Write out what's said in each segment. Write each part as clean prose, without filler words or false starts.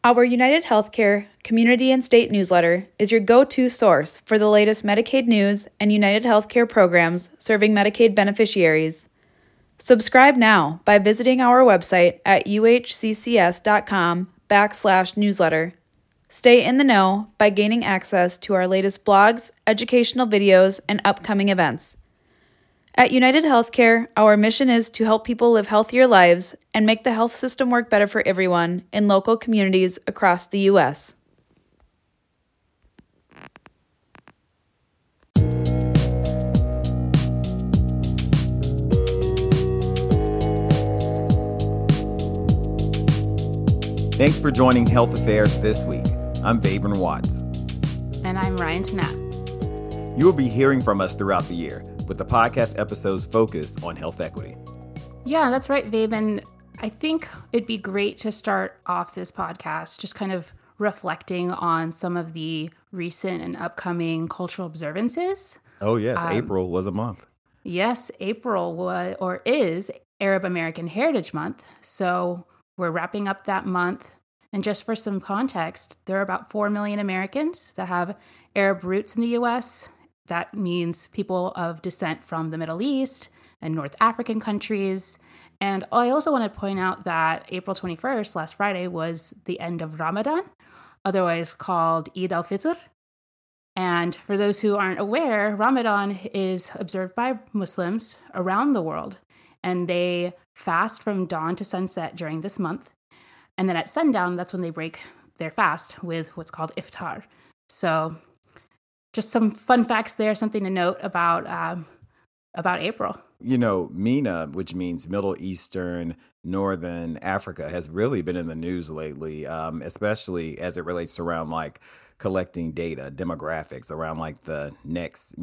Our United Healthcare Community and State newsletter is your go-to source for the latest Medicaid news and United Healthcare programs serving Medicaid beneficiaries. Subscribe now by visiting our website at uhccs.com/newsletter. Stay in the know by gaining access to our latest blogs, educational videos, and upcoming events. At United Healthcare, our mission is to help people live healthier lives and make the health system work better for everyone in local communities across the U.S. Thanks for joining Health Affairs this week. I'm Vabern Watts. And I'm Ryan Tanak. You will be hearing from us throughout the year, with the podcast episodes focused on health equity. Yeah, that's right, Vabe. And I think it'd be great to start off this podcast just kind of reflecting on some of the recent and upcoming cultural observances. Oh, yes. April was a month. Yes, April is Arab American Heritage Month. So we're wrapping up that month. And just for some context, there are about 4 million Americans that have Arab roots in the U.S. That means people of descent from the Middle East and North African countries. And I also want to point out that April 21st, last Friday, was the end of Ramadan, otherwise called Eid al-Fitr. And for those who aren't aware, Ramadan is observed by Muslims around the world, and they fast from dawn to sunset during this month. And then at sundown, that's when they break their fast with what's called iftar. So just some fun facts there, something to note about April. You know, MENA, which means Middle Eastern, Northern Africa, has really been in the news lately, especially as it relates to around like collecting data, demographics around like the next,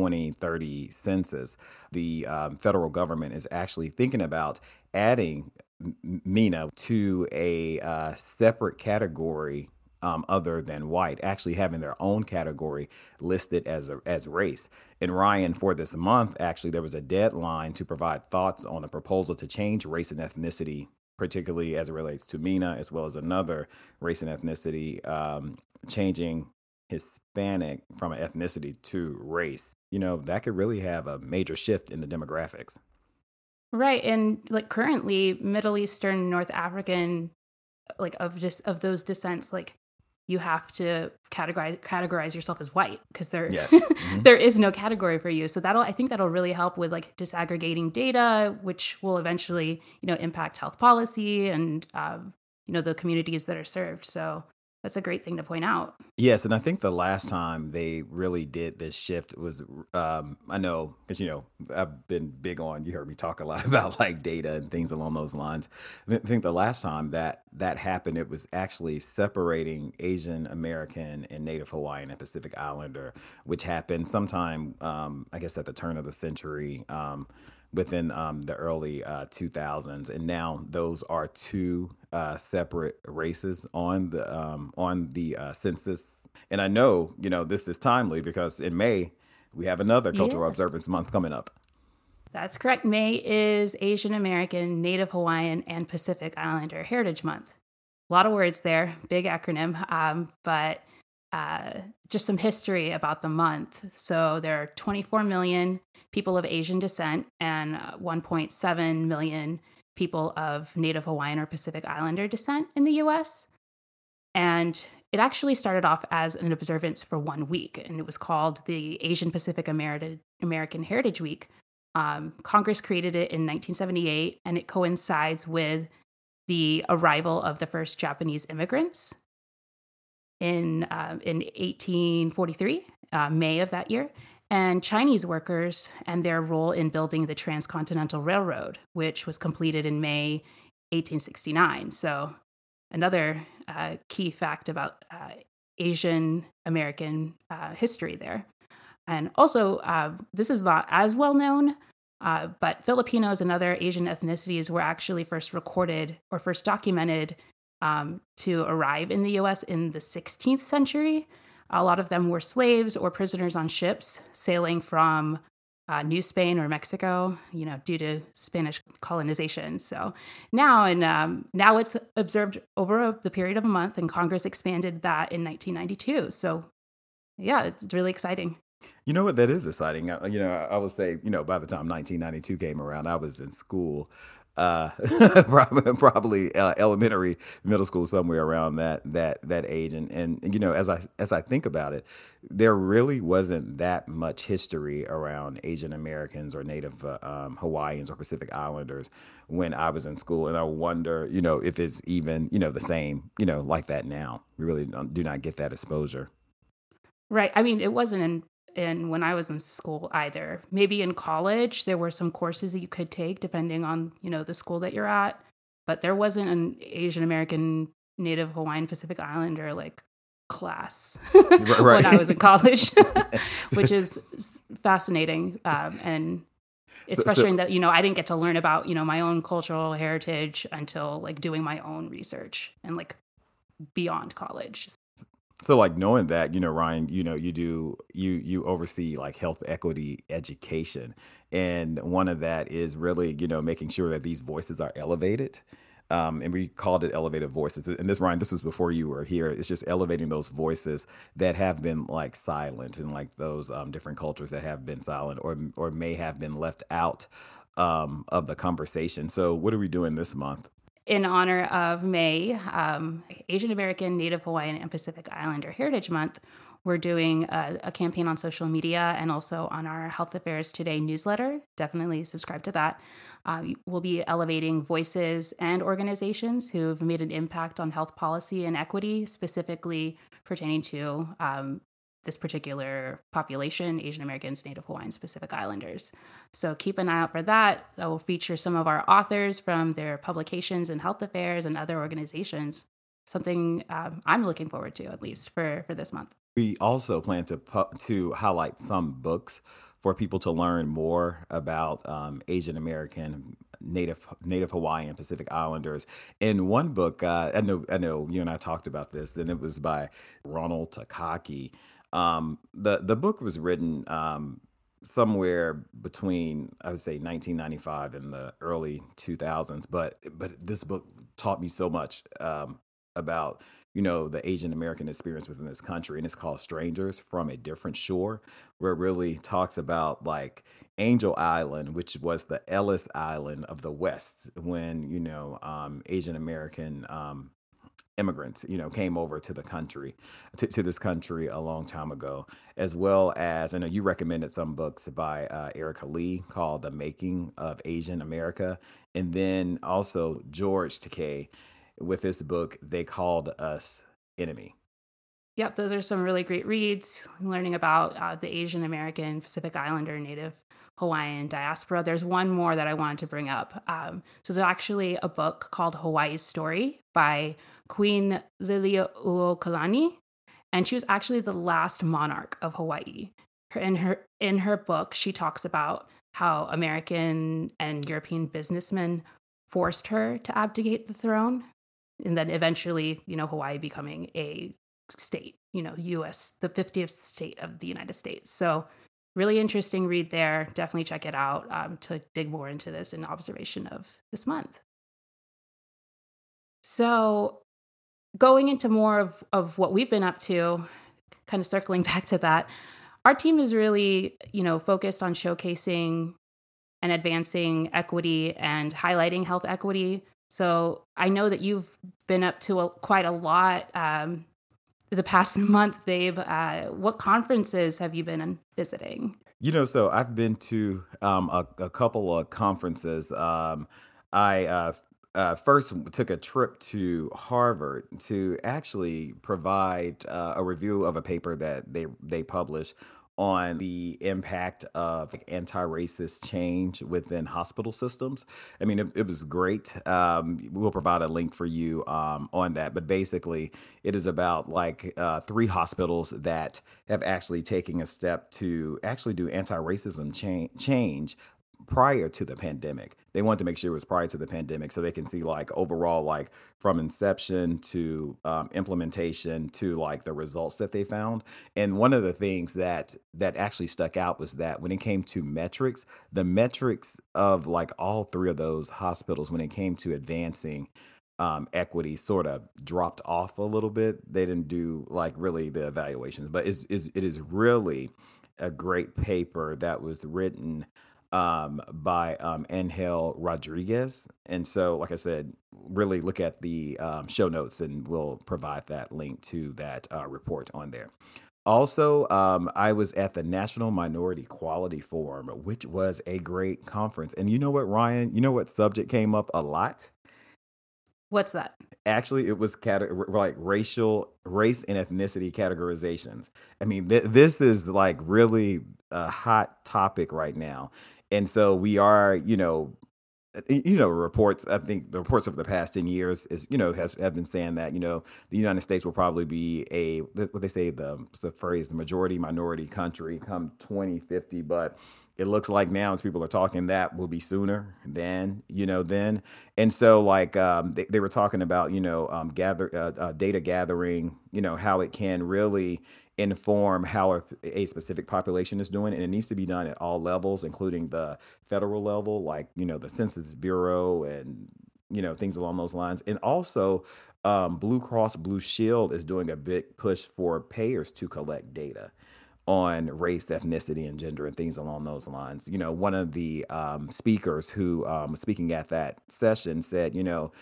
2030 census. The federal government is actually thinking about adding MENA to a separate category other than white, actually having their own category listed as race. And Ryan, for this month, actually, there was a deadline to provide thoughts on a proposal to change race and ethnicity, particularly as it relates to MENA, as well as another race and ethnicity, changing Hispanic from an ethnicity to race. That could really have a major shift in the demographics. Right. And like currently, Middle Eastern, North African, like of those descents, like you have to categorize yourself as white because there there is no category for you. So I think that'll really help with like disaggregating data, which will eventually, impact health policy and the communities that are served. So that's a great thing to point out. Yes, and I think the last time they really did this shift was, I know, because, I've been big on, you heard me talk a lot about like data and things along those lines. I think the last time that happened, it was actually separating Asian American and Native Hawaiian and Pacific Islander, which happened sometime, I guess, at the turn of the century, within the early 2000s, and now those are two separate races on the census. And I know this is timely because in May we have another Cultural Observance Month coming up. That's correct. May is Asian American, Native Hawaiian, and Pacific Islander Heritage Month. A lot of words there, big acronym, but just some history about the month. So there are 24 million people of Asian descent and 1.7 million people of Native Hawaiian or Pacific Islander descent in the U.S. And it actually started off as an observance for 1 week, and it was called the Asian Pacific American Heritage Week. Congress created it in 1978, and it coincides with the arrival of the first Japanese immigrants in 1843, May of that year, and Chinese workers and their role in building the Transcontinental Railroad, which was completed in May 1869. So another key fact about Asian American history there. And also, this is not as well known, but Filipinos and other Asian ethnicities were actually first recorded or first documented to arrive in the U.S. in the 16th century. A lot of them were slaves or prisoners on ships sailing from New Spain or Mexico, due to Spanish colonization. So now it's observed over the period of a month, and Congress expanded that in 1992. So yeah, it's really exciting. You know what? That is exciting. I would say, by the time 1992 came around, I was in school, uh, probably elementary, middle school, somewhere around that age. And as I think about it, there really wasn't that much history around Asian Americans or Native Hawaiians or Pacific Islanders when I was in school. And I wonder, if it's even, the same, like that now. We really do not get that exposure. Right. I mean, it wasn't in when I was in school either. Maybe in college there were some courses that you could take depending on, the school that you're at, but there wasn't an Asian American Native Hawaiian Pacific Islander like class when I was in Right. college, which is fascinating. And it's So, so frustrating that, I didn't get to learn about, my own cultural heritage until like doing my own research and like beyond college. So like knowing that, Ryan, you oversee like health equity education. And one of that is really, making sure that these voices are elevated. And we called it elevated voices. And this, Ryan, this was before you were here. It's just elevating those voices that have been like silent and like those different cultures that have been silent or may have been left out of the conversation. So what are we doing this month? In honor of May, Asian American, Native Hawaiian, and Pacific Islander Heritage Month, we're doing a campaign on social media and also on our Health Affairs Today newsletter. Definitely subscribe to that. We'll be elevating voices and organizations who've made an impact on health policy and equity, specifically pertaining to this particular population, Asian Americans, Native Hawaiians, Pacific Islanders. So keep an eye out for that. That will feature some of our authors from their publications in health affairs and other organizations. Something I'm looking forward to, at least for this month. We also plan to highlight some books for people to learn more about Asian American, Native Hawaiian, Pacific Islanders. In one book, I know you and I talked about this, and it was by Ronald Takaki. The book was written somewhere between, I would say, 1995 and the early 2000s, but this book taught me so much about the Asian American experience within this country, and it's called Strangers from a Different Shore, where it really talks about like Angel Island, which was the Ellis Island of the West when Asian American immigrants came over to the country to this country a long time ago, as well as I know you recommended some books by Erica Lee called The Making of Asian America, and then also George Takei with his book They Called Us Enemy. Yep, those are some really great reads. Learning about the Asian American, Pacific Islander, Native Hawaiian diaspora. There's one more that I wanted to bring up. So there's actually a book called Hawaii's Story by Queen Liliuokalani, and she was actually the last monarch of Hawaii. In her book, she talks about how American and European businessmen forced her to abdicate the throne, and then eventually, Hawaii becoming a state, U.S., the 50th state of the United States. So really interesting read there. Definitely check it out to dig more into this in observation of this month. So going into more of what we've been up to, kind of circling back to that, our team is really, focused on showcasing and advancing equity and highlighting health equity. So I know that you've been up to quite a lot the past month, Babe. What conferences have you been visiting? So I've been to a couple of conferences. I first took a trip to Harvard to actually provide a review of a paper that they published on the impact of like, anti-racist change within hospital systems. I mean, it was great. We'll provide a link for you on that. But basically, it is about like three hospitals that have actually taken a step to actually do anti-racism change prior to the pandemic. They wanted to make sure it was prior to the pandemic so they can see like overall, like from inception to implementation to like the results that they found. And one of the things that actually stuck out was that when it came to metrics, the metrics of like all three of those hospitals, when it came to advancing equity, sort of dropped off a little bit. They didn't do like really the evaluations, but it is really a great paper that was written by Angel Rodriguez. And so, like I said, really look at the show notes and we'll provide that link to that report on there. Also, I was at the National Minority Quality Forum, which was a great conference. And you know what, Ryan? You know what subject came up a lot? What's that? Actually, it was like race and ethnicity categorizations. I mean, this is like really a hot topic right now. And so we are, reports, I think the reports over the past 10 years have been saying that, the United States will probably be what they say, the phrase, the majority minority country come 2050. But it looks like now as people are talking that will be sooner than, then. And so like they were talking about, data gathering, how it can really inform how a specific population is doing. And it needs to be done at all levels, including the federal level, like, the Census Bureau and, things along those lines. And also Blue Cross Blue Shield is doing a big push for payers to collect data on race, ethnicity, and gender and things along those lines. One of the speakers who was speaking at that session said,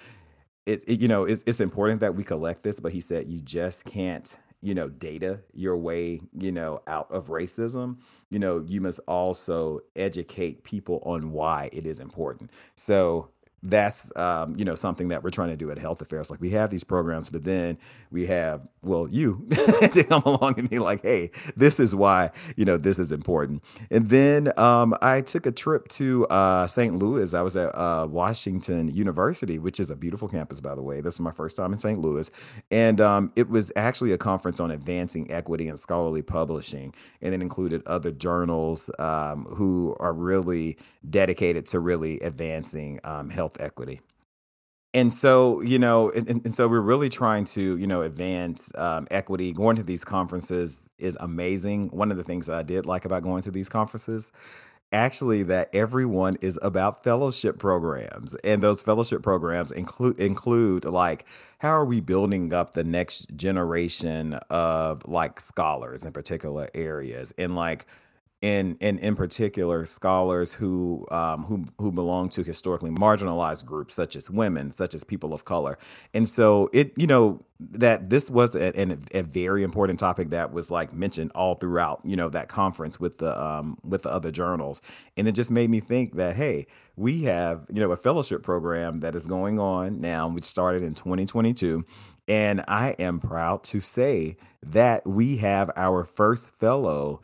it's important that we collect this, but he said you just can't, data your way, out of racism. You must also educate people on why it is important. So that's something that we're trying to do at Health Affairs. Like we have these programs, but then we have you to come along and be like, hey, this is why this is important. And then I took a trip to St. Louis. I was at Washington University, which is a beautiful campus, by the way. This was my first time in St. Louis, and it was actually a conference on advancing equity and scholarly publishing, and it included other journals who are really dedicated to really advancing health equity. And so, and so we're really trying to, advance equity. Going to these conferences is amazing. One of the things that I did like about going to these conferences, actually, that everyone is about fellowship programs. And those fellowship programs include like, how are we building up the next generation of like scholars in particular areas? And like, in particular, scholars who belong to historically marginalized groups, such as women, such as people of color. And so that this was a very important topic that was like mentioned all throughout, that conference with the other journals. And it just made me think that, hey, we have, a fellowship program that is going on now, which started in 2022. And I am proud to say that we have our first fellow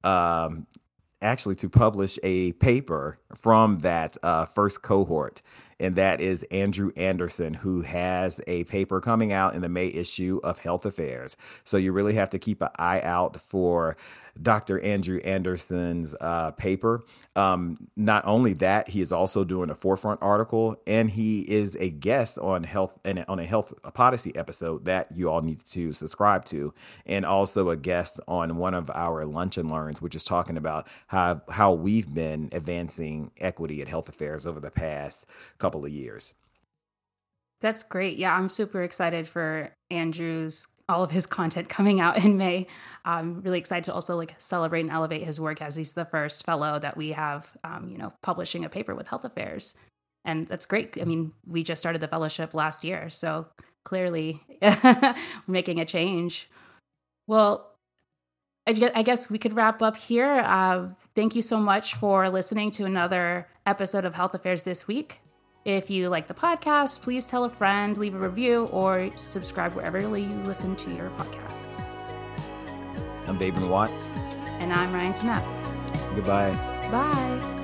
actually to publish a paper from that first cohort. And that is Andrew Anderson, who has a paper coming out in the May issue of Health Affairs. So you really have to keep an eye out for Dr. Andrew Anderson's paper. Not only that, he is also doing a Forefront article, and he is a guest on a health policy episode that you all need to subscribe to, and also a guest on one of our Lunch and Learns, which is talking about how we've been advancing equity at Health Affairs over the past couple of years. That's great. Yeah, I'm super excited for all of his content coming out in May. I'm really excited to also like celebrate and elevate his work as he's the first fellow that we have, publishing a paper with Health Affairs. And that's great. I mean, we just started the fellowship last year, so clearly we're making a change. Well, I guess we could wrap up here. Thank you so much for listening to another episode of Health Affairs This Week. If you like the podcast, please tell a friend, leave a review, or subscribe wherever you listen to your podcasts. I'm David Watts. And I'm Ryan Tennant. Goodbye. Bye.